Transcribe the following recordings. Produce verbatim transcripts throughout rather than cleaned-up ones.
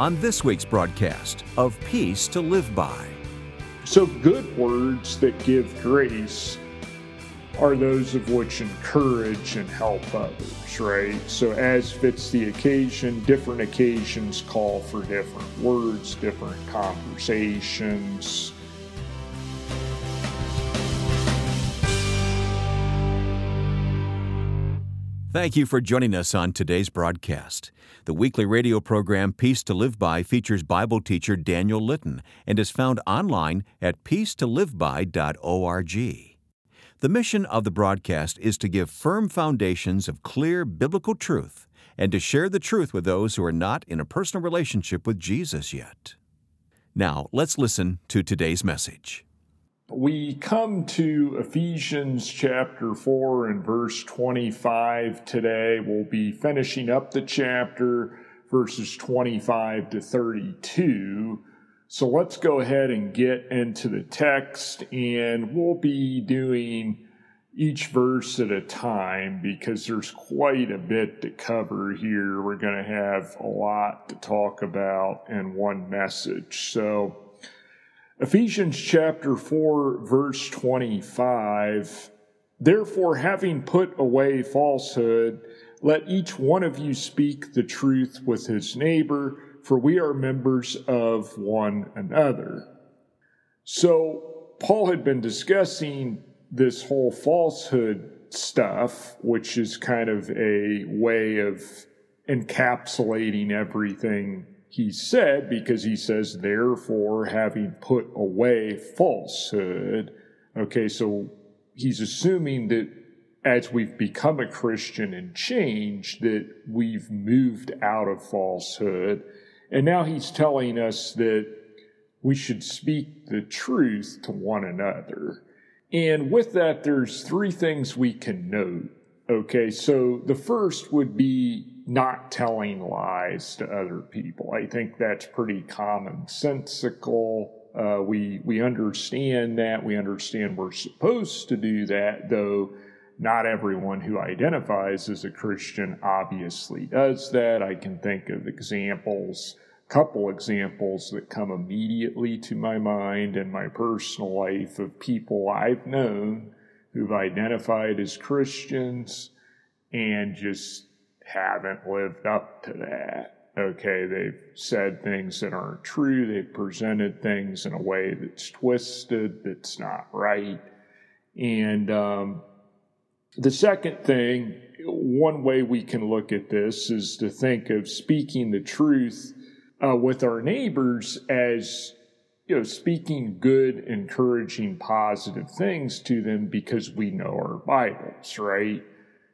on this week's broadcast of Peace to Live By. So good words that give grace are those of which encourage and help others, right? So as fits the occasion, different occasions call for different words, different conversations. Thank you for joining us on today's broadcast. The weekly radio program Peace to Live By features Bible teacher Daniel Litton and is found online at peace to live by dot org. The mission of the broadcast is to give firm foundations of clear biblical truth and to share the truth with those who are not in a personal relationship with Jesus yet. Now, let's listen to today's message. We come to Ephesians chapter four and verse twenty-five today. We'll be finishing up the chapter, verses twenty-five to thirty-two. So let's go ahead and get into the text, and we'll be doing each verse at a time because there's quite a bit to cover here. We're going to have a lot to talk about in one message. So Ephesians chapter four, verse twenty-five, therefore, having put away falsehood, let each one of you speak the truth with his neighbor, for we are members of one another. So Paul had been discussing this whole falsehood stuff, which is kind of a way of encapsulating everything he said, because he says, therefore, having put away falsehood. Okay, so he's assuming that as we've become a Christian and changed, that we've moved out of falsehood. And now he's telling us that we should speak the truth to one another. And with that, there's three things we can note. Okay, so the first would be not telling lies to other people. I think that's pretty commonsensical. Uh, we we understand that. We understand we're supposed to do that, though not everyone who identifies as a Christian obviously does that. I can think of examples, couple examples that come immediately to my mind in my personal life of people I've known who've identified as Christians and just haven't lived up to that. Okay, they've said things that aren't true. They've presented things in a way that's twisted, that's not right. And um, the second thing, one way we can look at this is to think of speaking the truth uh, with our neighbors as, you know, speaking good, encouraging, positive things to them because we know our Bibles, right?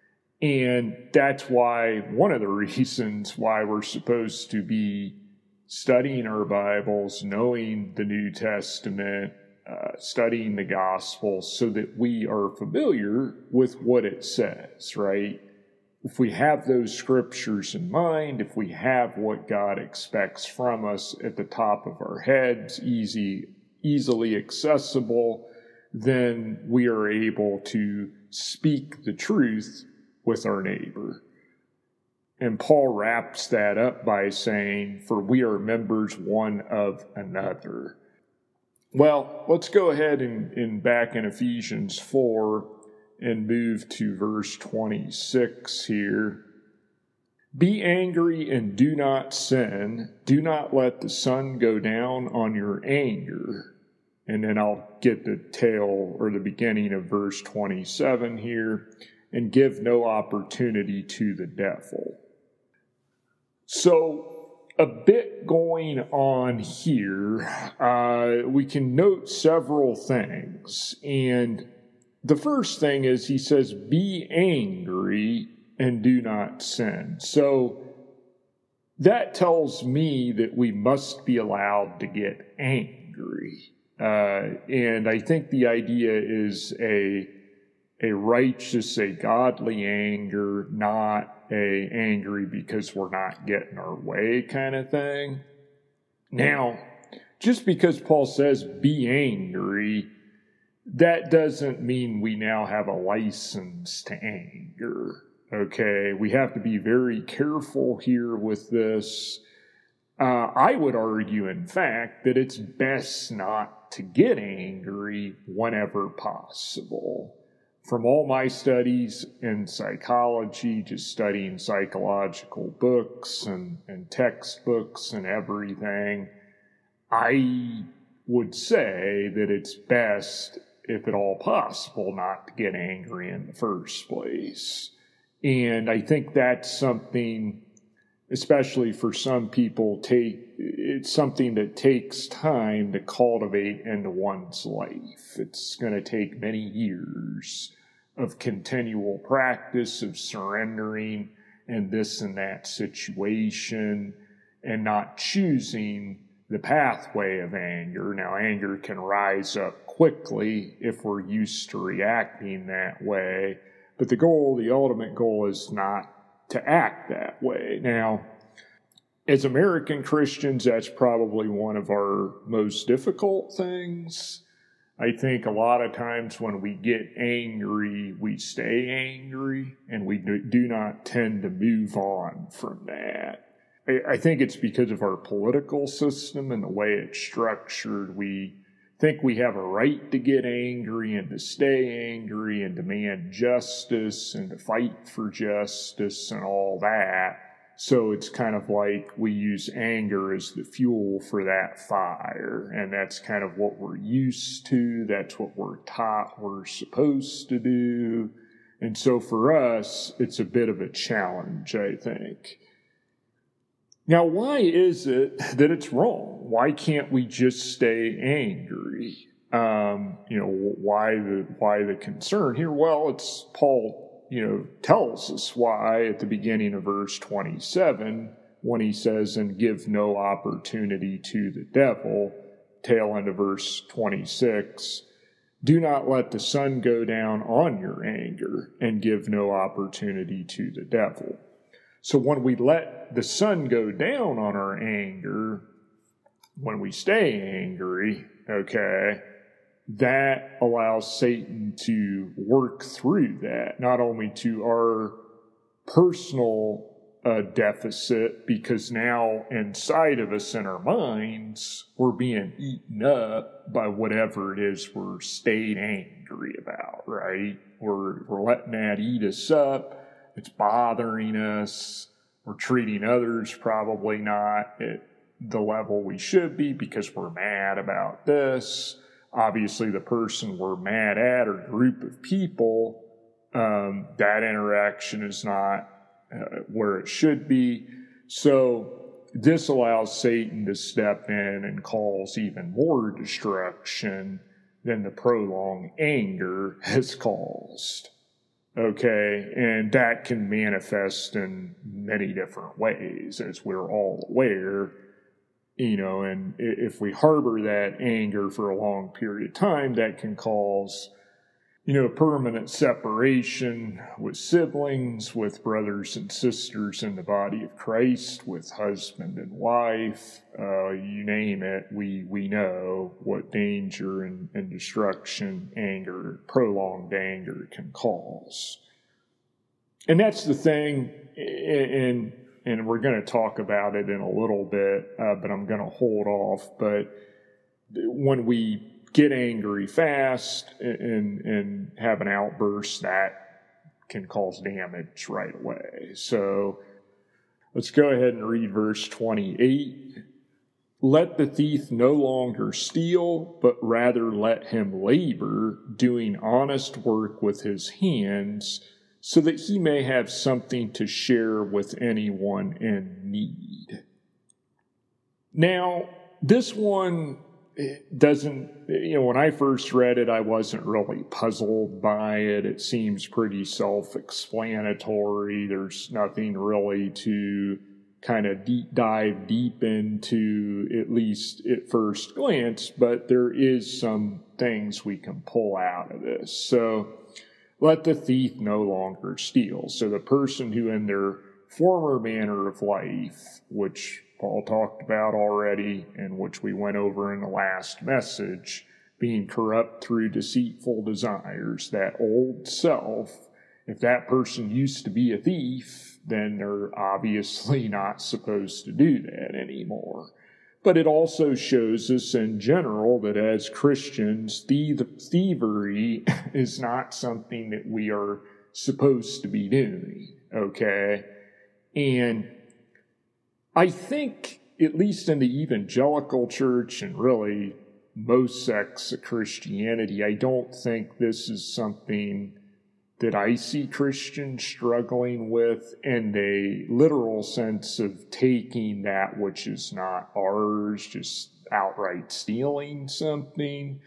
And that's why, one of the reasons why we're supposed to be studying our Bibles, knowing the New Testament, uh, studying the Gospels, so that we are familiar with what it says, right? If we have those scriptures in mind, if we have what God expects from us at the top of our heads, easy, easily accessible, then we are able to speak the truth with our neighbor. And Paul wraps that up by saying, for we are members one of another. Well, let's go ahead and, and back in Ephesians four and move to verse twenty-six here. Be angry and do not sin. Do not let the sun go down on your anger. And then I'll get the tail or the beginning of verse twenty-seven here. And give no opportunity to the devil. So, a bit going on here. Uh, we can note several things. And the first thing is he says, be angry and do not sin. So, that tells me that we must be allowed to get angry. Uh, and I think the idea is a A righteous, a godly anger, not a angry because we're not getting our way kind of thing. Now, just because Paul says be angry, that doesn't mean we now have a license to anger. Okay, we have to be very careful here with this. Uh, I would argue, in fact, that it's best not to get angry whenever possible. From all my studies in psychology, just studying psychological books and, and textbooks and everything, I would say that it's best, if at all possible, not to get angry in the first place. And I think that's something, especially for some people, take it's something that takes time to cultivate into one's life. It's going to take many years of continual practice of surrendering in this and that situation and not choosing the pathway of anger. Now, anger can rise up quickly if we're used to reacting that way, but the goal, the ultimate goal, is not to act that way. Now, as American Christians, that's probably one of our most difficult things. I think a lot of times when we get angry, we stay angry, and we do not tend to move on from that. I think it's because of our political system and the way it's structured. We think we have a right to get angry and to stay angry and demand justice and to fight for justice and all that. So it's kind of like we use anger as the fuel for that fire. And that's kind of what we're used to. That's what we're taught we're supposed to do. And so for us, it's a bit of a challenge, I think. Now, why is it that it's wrong? Why can't we just stay angry? Um, you know, why the why the concern here? Well, it's Paul, you know, tells us why at the beginning of verse twenty-seven when he says, "And give no opportunity to the devil." Tail end of verse twenty-six. Do not let the sun go down on your anger, and give no opportunity to the devil. So when we let the sun go down on our anger, when we stay angry, okay, that allows Satan to work through that, not only to our personal uh, deficit, because now inside of us in our minds, we're being eaten up by whatever it is we're staying angry about, right? We're, we're letting that eat us up. It's bothering us. We're treating others probably not at the level we should be because we're mad about this. Obviously, the person we're mad at or group of people, um, that interaction is not uh, where it should be. So this allows Satan to step in and cause even more destruction than the prolonged anger has caused. Okay, and that can manifest in many different ways, as we're all aware, you know, and if we harbor that anger for a long period of time, that can cause, you know, permanent separation with siblings, with brothers and sisters in the body of Christ, with husband and wife, uh, you name it, we, we know what danger and, and destruction anger, prolonged anger can cause. And that's the thing, and, and we're going to talk about it in a little bit, uh, but I'm going to hold off. But when we get angry fast and, and have an outburst, that can cause damage right away. So let's go ahead and read verse twenty-eight. Let the thief no longer steal, but rather let him labor, doing honest work with his hands, so that he may have something to share with anyone in need. Now, this one doesn't, you know, when I first read it, I wasn't really puzzled by it. It seems pretty self-explanatory. There's nothing really to kind of deep dive deep into, at least at first glance, but there is some things we can pull out of this. So, let the thief no longer steal. So the person who in their former manner of life, which Paul talked about already and which we went over in the last message, being corrupt through deceitful desires, that old self, if that person used to be a thief, then they're obviously not supposed to do that anymore. But it also shows us in general that as Christians, thievery is not something that we are supposed to be doing, okay? And I think, at least in the evangelical church and really most sects of Christianity, I don't think this is something that I see Christians struggling with in the literal sense of taking that which is not ours, just outright stealing something.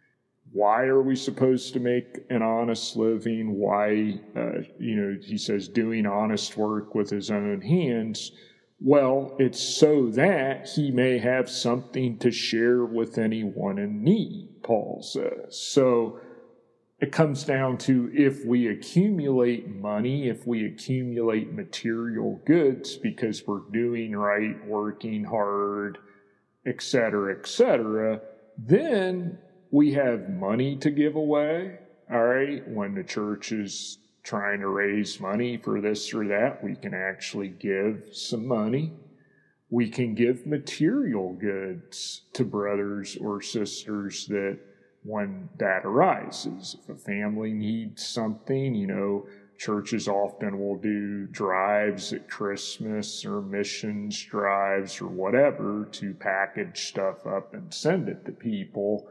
Why are we supposed to make an honest living? Why, uh, you know, he says doing honest work with his own hands. Well, it's so that he may have something to share with anyone in need, Paul says. So it comes down to if we accumulate money, if we accumulate material goods because we're doing right, working hard, et cetera, et cetera, then we have money to give away, all right? When the church is trying to raise money for this or that, we can actually give some money. We can give material goods to brothers or sisters that when that arises. If a family needs something, you know, churches often will do drives at Christmas or missions drives or whatever to package stuff up and send it to people,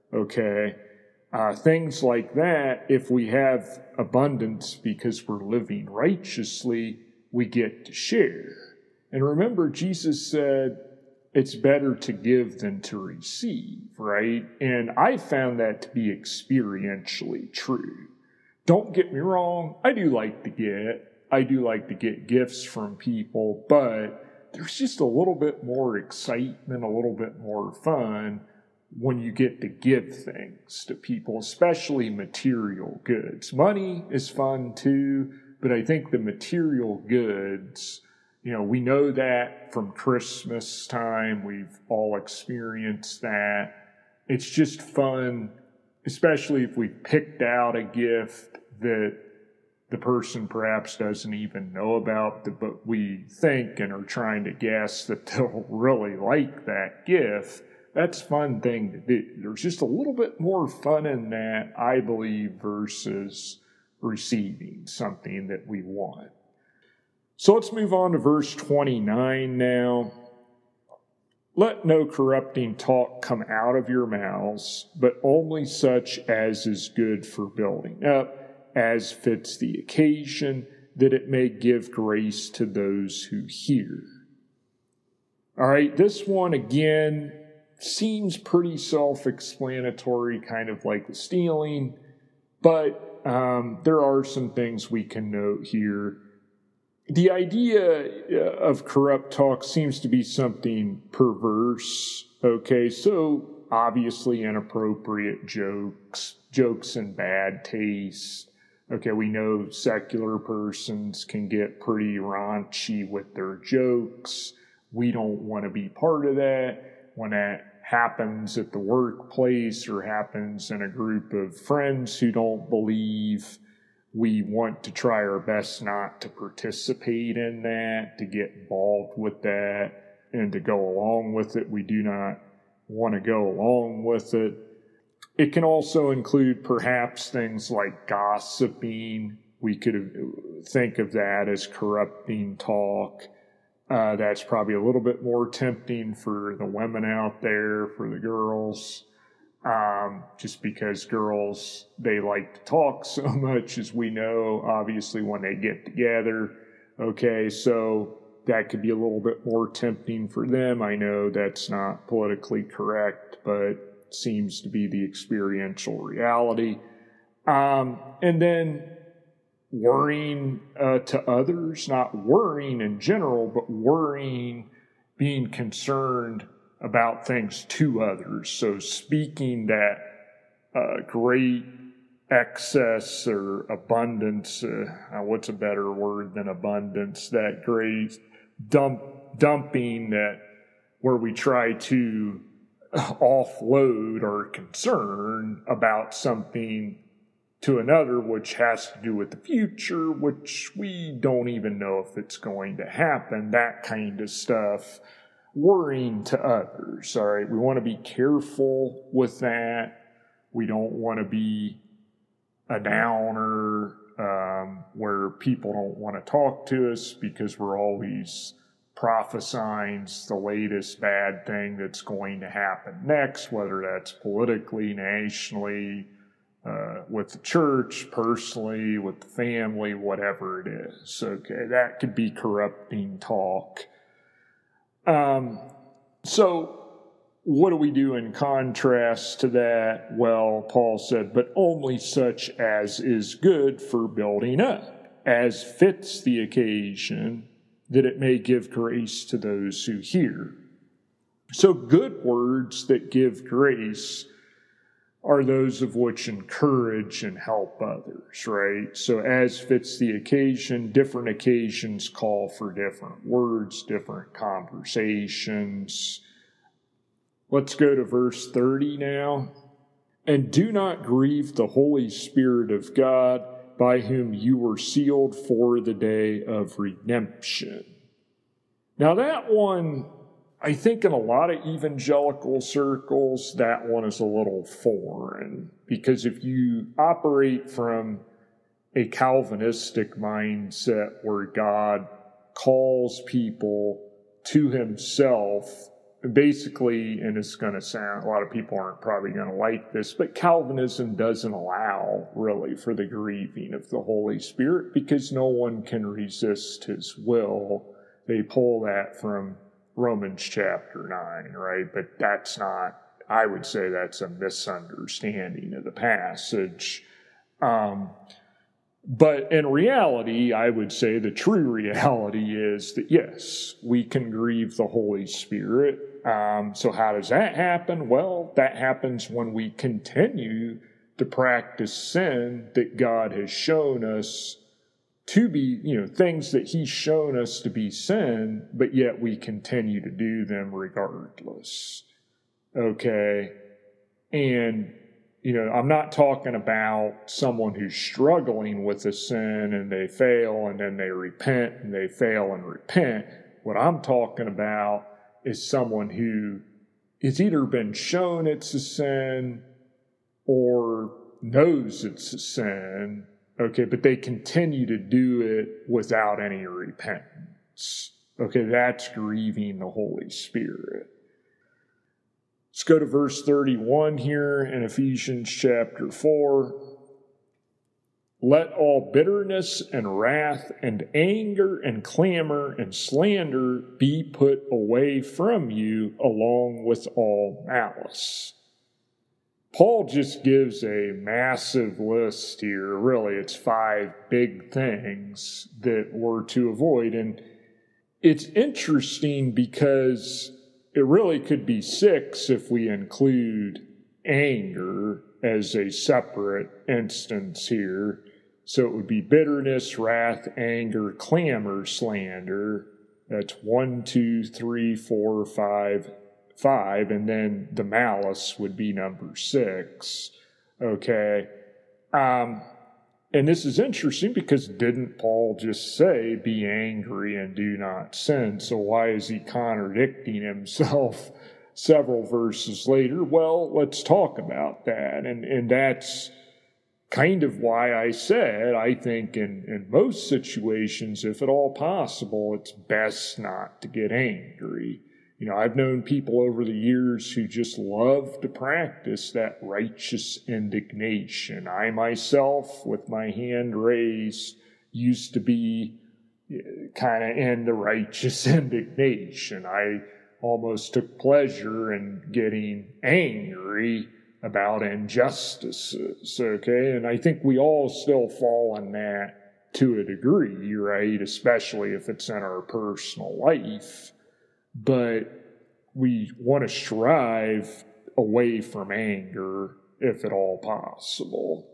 okay? Uh, things like that, if we have abundance because we're living righteously, we get to share. And remember, Jesus said, it's better to give than to receive, right? And I found that to be experientially true. Don't get me wrong, I do like to get, I do like to get gifts from people, but there's just a little bit more excitement, a little bit more fun when you get to give things to people, especially material goods. Money is fun too, but I think the material goods, you know, we know that from Christmas time. We've all experienced that. It's just fun, especially if we picked out a gift that the person perhaps doesn't even know about, but we think and are trying to guess that they'll really like that gift. That's a fun thing to do. There's just a little bit more fun in that, I believe, versus receiving something that we want. So let's move on to verse twenty-nine now. Let no corrupting talk come out of your mouths, but only such as is good for building up, as fits the occasion, that it may give grace to those who hear. All right, this one again seems pretty self-explanatory, kind of like the stealing, but um, there are some things we can note here. The idea of corrupt talk seems to be something perverse, okay? So obviously inappropriate jokes, jokes in bad taste. Okay, we know secular persons can get pretty raunchy with their jokes. We don't want to be part of that. When that happens at the workplace or happens in a group of friends who don't believe, we want to try our best not to participate in that, to get involved with that, and to go along with it. We do not want to go along with it. It can also include perhaps things like gossiping. We could think of that as corrupting talk. Uh, that's probably a little bit more tempting for the women out there, for the girls. Um, just because girls, they like to talk so much, as we know, obviously, when they get together. Okay, so that could be a little bit more tempting for them. I know that's not politically correct, but seems to be the experiential reality. Um, and then worrying uh, to others, not worrying in general, but worrying, being concerned about things to others. So speaking that uh, great excess or abundance, uh, what's a better word than abundance, that great dump, dumping that where we try to offload our concern about something to another, which has to do with the future, which we don't even know if it's going to happen, that kind of stuff, worrying to others, all right? We want to be careful with that. We don't want to be a downer um, where people don't want to talk to us because we're always prophesying the latest bad thing that's going to happen next, whether that's politically, nationally, uh, with the church, personally, with the family, whatever it is. Okay, that could be corrupting talk. Um, so what do we do in contrast to that? Well, Paul said, but only such as is good for building up, as fits the occasion, that it may give grace to those who hear. So good words that give grace are those of which encourage and help others, right? So as fits the occasion, different occasions call for different words, different conversations. Let's go to verse thirty now. And do not grieve the Holy Spirit of God, by whom you were sealed for the day of redemption. Now that one, I think in a lot of evangelical circles, that one is a little foreign, because if you operate from a Calvinistic mindset where God calls people to himself, basically, and it's going to sound, a lot of people aren't probably going to like this, but Calvinism doesn't allow really for the grieving of the Holy Spirit because no one can resist his will. They pull that from Romans chapter nine, right? But that's not, I would say that's a misunderstanding of the passage. Um, but in reality, I would say the true reality is that, yes, we can grieve the Holy Spirit. Um, so how does that happen? Well, that happens when we continue to practice sin that God has shown us to be, you know, things that he's shown us to be sin, but yet we continue to do them regardless. Okay? And, you know, I'm not talking about someone who's struggling with a sin and they fail and then they repent and they fail and repent. What I'm talking about is someone who has either been shown it's a sin or knows it's a sin. Okay, but they continue to do it without any repentance. Okay, that's grieving the Holy Spirit. Let's go to verse thirty-one here in Ephesians chapter four. Let all bitterness and wrath and anger and clamor and slander be put away from you, along with all malice. Paul just gives a massive list here. Really, it's five big things that we're to avoid. And it's interesting because it really could be six if we include anger as a separate instance here. So it would be bitterness, wrath, anger, clamor, slander. That's one, two, three, four, five, five, and then the malice would be number six. Okay. Um, and this is interesting because didn't Paul just say, be angry and do not sin? So why is he contradicting himself several verses later? Well, let's talk about that. And, and that's kind of why I said, I think in, in most situations, if at all possible, it's best not to get angry. You know, I've known people over the years who just love to practice that righteous indignation. I myself, with my hand raised, used to be kind of in the righteous indignation. I almost took pleasure in getting angry about injustices, okay? And I think we all still fall in that to a degree, right? Especially if it's in our personal life. But we want to strive away from anger if at all possible.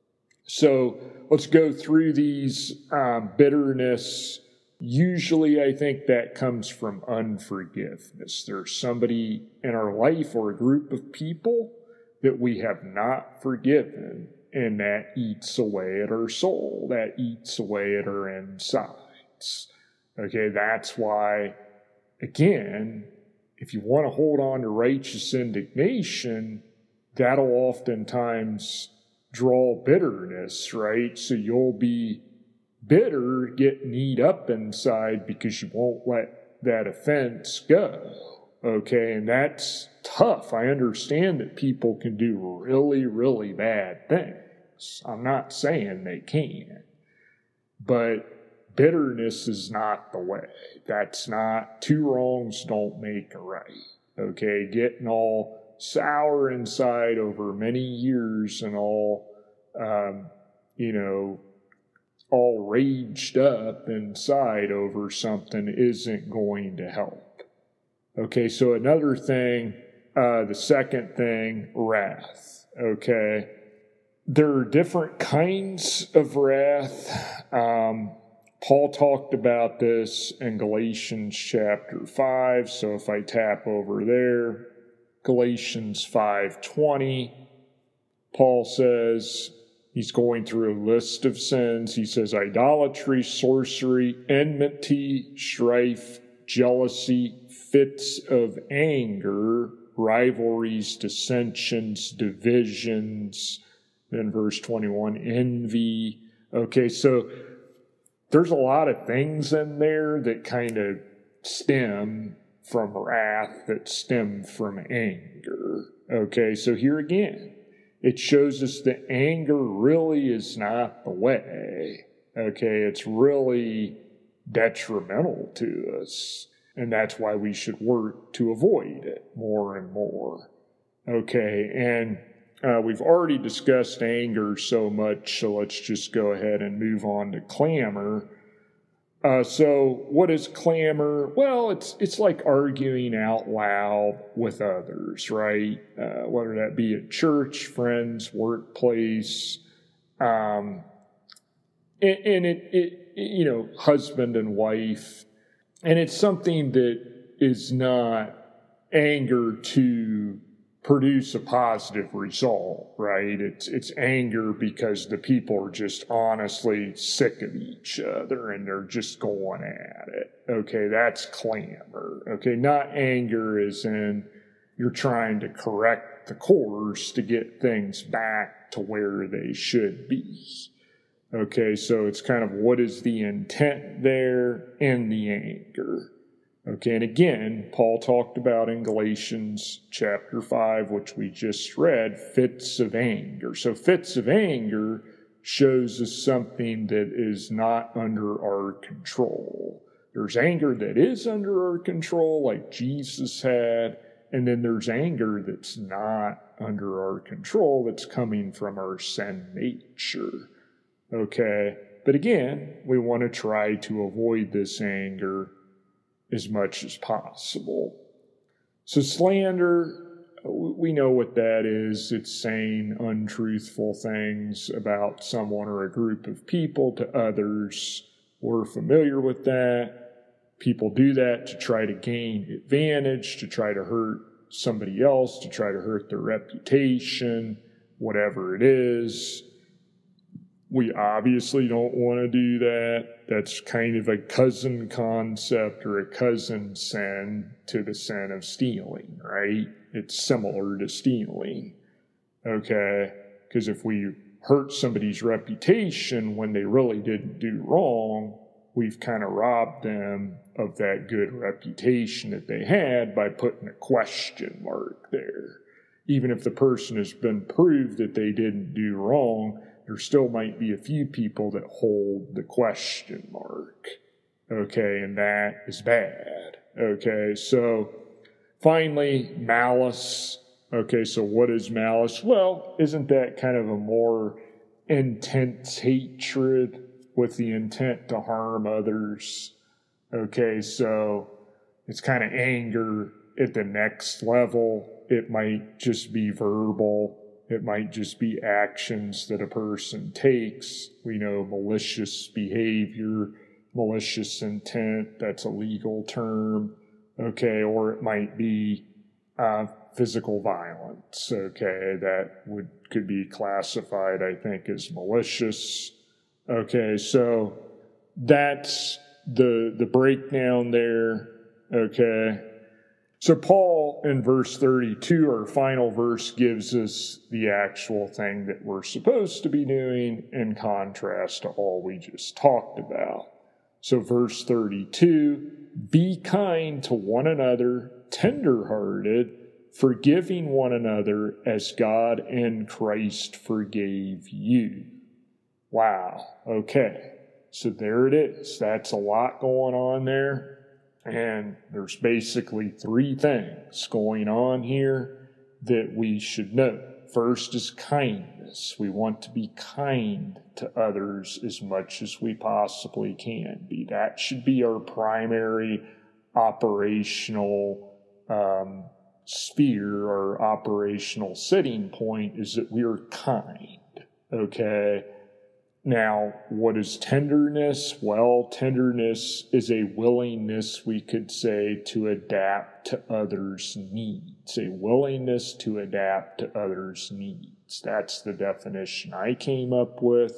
So let's go through these. Um, bitterness. Usually I think that comes from unforgiveness. There's somebody in our life or a group of people that we have not forgiven. and that eats away at our soul. That eats away at our insides. Okay, that's why, again, if you want to hold on to righteous indignation, that'll oftentimes draw bitterness, right? So you'll be bitter, get kneed up inside because you won't let that offense go. Okay, and that's tough. I understand that people can do really, really bad things. I'm not saying they can't. But bitterness is not the way. That's not, two wrongs don't make a right. Okay, getting all sour inside over many years and all, um, you know, all raged up inside over something isn't going to help. Okay, so another thing, uh, the second thing, wrath. Okay, there are different kinds of wrath. Um, Paul talked about this in Galatians chapter five, so if I tap over there, Galatians five twenty, Paul says, he's going through a list of sins. He says idolatry, sorcery, enmity, strife, jealousy, fits of anger, rivalries, dissensions, divisions. Then verse twenty-one, envy. Okay, so there's a lot of things in there that kind of stem from wrath, that stem from anger. Okay, so here again, it shows us that anger really is not the way. Okay, it's really detrimental to us. And that's why we should work to avoid it more and more. Okay, and uh, we've already discussed anger so much, so let's just go ahead and move on to clamor. Uh, so what is clamor? Well, it's it's like arguing out loud with others, right? Uh, whether that be at church, friends, workplace, um, and, and it, it, you know, husband and wife. And it's something that is not anger to produce a positive result, right? It's it's anger because the people are just honestly sick of each other and they're just going at it. Okay, that's clamor. Okay, not anger as in you're trying to correct the course to get things back to where they should be. Okay, so it's kind of what is the intent there in the anger. Okay, and again, Paul talked about in Galatians chapter five, which we just read, fits of anger. So fits of anger shows us something that is not under our control. There's anger that is under our control, like Jesus had, and then there's anger that's not under our control, that's coming from our sin nature. Okay, but again, we want to try to avoid this anger as much as possible. So slander, we know what that is. It's saying untruthful things about someone or a group of people to others. We're familiar with that. People do that to try to gain advantage, to try to hurt somebody else, to try to hurt their reputation, whatever it is. We obviously don't want to do that. That's kind of a cousin concept or a cousin sin to the sin of stealing, right? It's similar to stealing, okay? Because if we hurt somebody's reputation when they really didn't do wrong, we've kind of robbed them of that good reputation that they had by putting a question mark there. Even if the person has been proved that they didn't do wrong, there still might be a few people that hold the question mark. Okay, and that is bad. Okay, so finally, malice. Okay, so what is malice? Well, isn't that kind of a more intense hatred with the intent to harm others? Okay, so it's kind of anger at the next level. It might just be verbal. It might just be actions that a person takes. We know malicious behavior, malicious intent, that's a legal term. Okay, or it might be uh, physical violence, okay, that would could be classified, I think, as malicious. Okay, so that's the the breakdown there, okay. So Paul, in verse thirty-two, our final verse, gives us the actual thing that we're supposed to be doing in contrast to all we just talked about. So verse thirty-two, be kind to one another, tender-hearted, forgiving one another as God in Christ forgave you. Wow, okay. So there it is. That's a lot going on there. And there's basically three things going on here that we should know. First is kindness. We want to be kind to others as much as we possibly can be. That should be our primary operational um, sphere or operational sitting point, is that we are kind, okay? Now, what is tenderness? Well, tenderness is a willingness, we could say, to adapt to others' needs. A willingness to adapt to others' needs. That's the definition I came up with.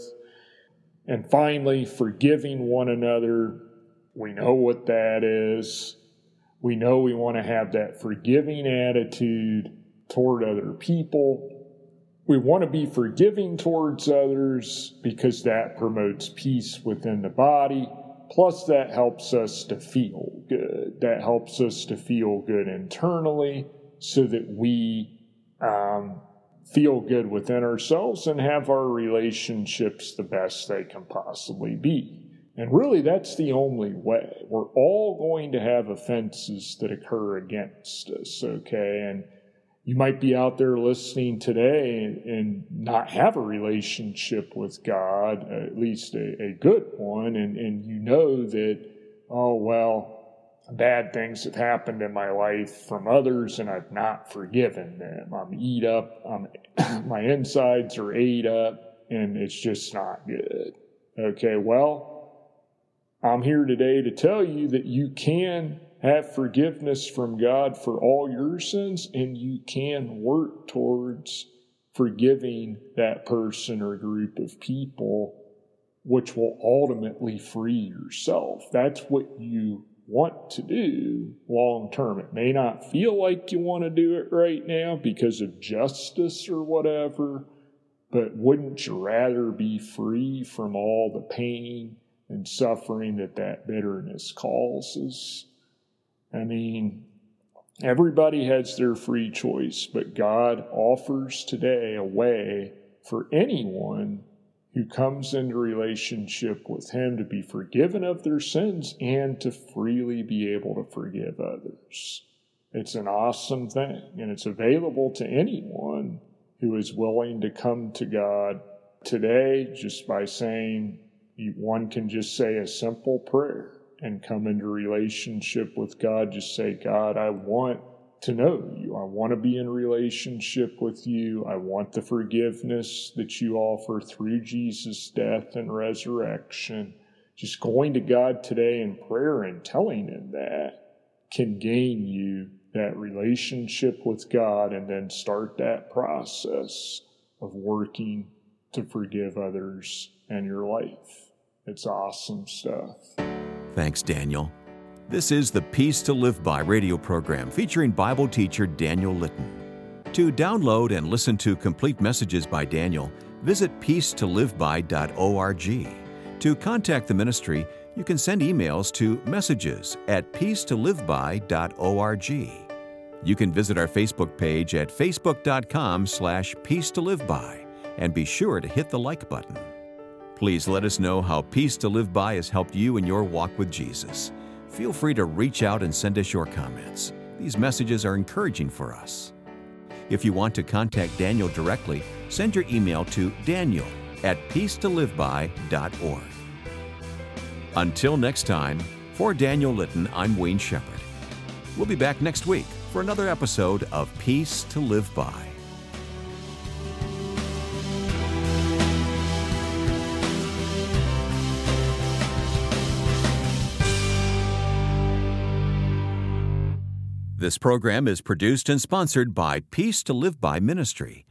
And finally, forgiving one another. We know what that is. We know we want to have that forgiving attitude toward other people. We want to be forgiving towards others because that promotes peace within the body. Plus, that helps us to feel good. That helps us to feel good internally so that we um, feel good within ourselves and have our relationships the best they can possibly be. And really, that's the only way. We're all going to have offenses that occur against us, okay? And you might be out there listening today and, and not have a relationship with God, at least a, a good one, and, and you know that, oh, well, bad things have happened in my life from others and I've not forgiven them. I'm eat up, I'm, my insides are ate up, and it's just not good. Okay, well, I'm here today to tell you that you can have forgiveness from God for all your sins, and you can work towards forgiving that person or group of people, which will ultimately free yourself. That's what you want to do long term. It may not feel like you want to do it right now because of justice or whatever, but wouldn't you rather be free from all the pain and suffering that that bitterness causes? I mean, everybody has their free choice, but God offers today a way for anyone who comes into relationship with Him to be forgiven of their sins and to freely be able to forgive others. It's an awesome thing, and it's available to anyone who is willing to come to God today just by saying, one can just say a simple prayer and come into relationship with God. Just say, God, I want to know you. I want to be in relationship with you. I want the forgiveness that you offer through Jesus' death and resurrection. Just going to God today in prayer and telling Him that can gain you that relationship with God, and then start that process of working to forgive others in your life. It's awesome stuff. Thanks, Daniel. This is the Peace to Live By radio program featuring Bible teacher Daniel Litton. To download and listen to complete messages by Daniel, visit peace to live by dot org. To contact the ministry, you can send emails to messages at peace to live by dot org. You can visit our Facebook page at facebook dot com slash peace to live by and be sure to hit the like button. Please let us know how Peace to Live By has helped you in your walk with Jesus. Feel free to reach out and send us your comments. These messages are encouraging for us. If you want to contact Daniel directly, send your email to daniel at peace to live by dot org. Until next time, for Daniel Litton, I'm Wayne Shepherd. We'll be back next week for another episode of Peace to Live By. This program is produced and sponsored by Peace to Live By Ministry.